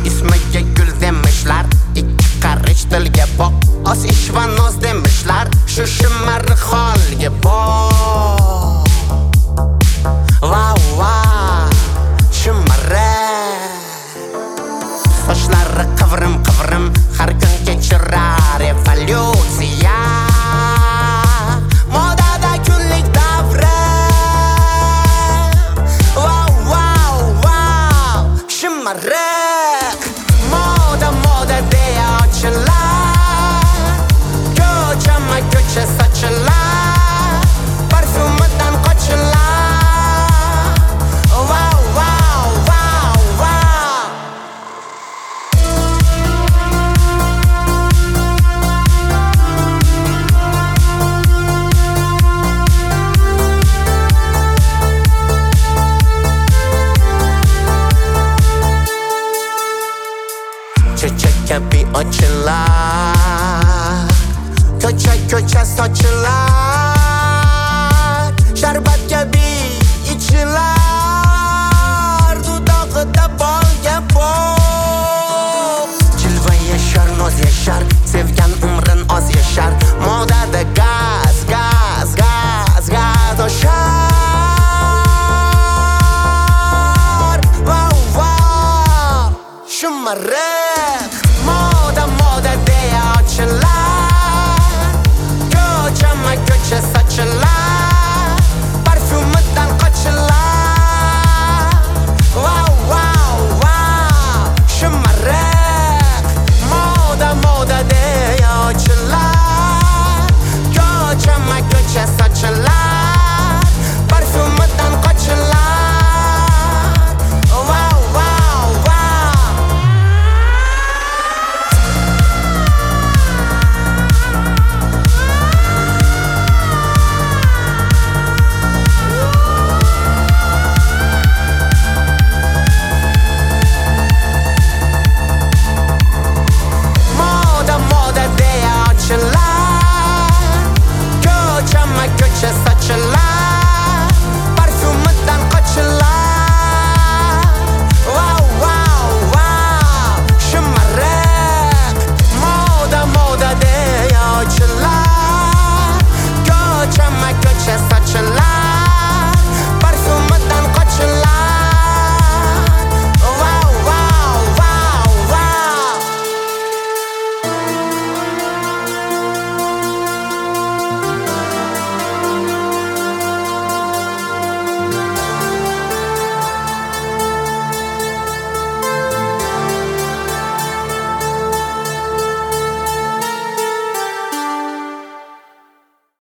ismiga gul demişler, ikki qarich dilga boq, oz ish va noz demişler, shu shimarli holga boq. Wow, wow, shimarli sochlari qivrim qivrim, har kun kechirar evolyutsiya. Modada kunlik davri. Wow, wow, wow, shimarli moda deya ochilar, ko'chama ko'cha sochilar, parfumidan qochilar. Wow, wow, wow, wow. Çiçek kabi ochilar, ko'cha sochilar, sharbat kabi ichilar, dudog'ida bolga bo'q. Jilva yashar, noz yashar, sevgan umrin oz yashar, modada gaz oshar. Wow, wow, shimarib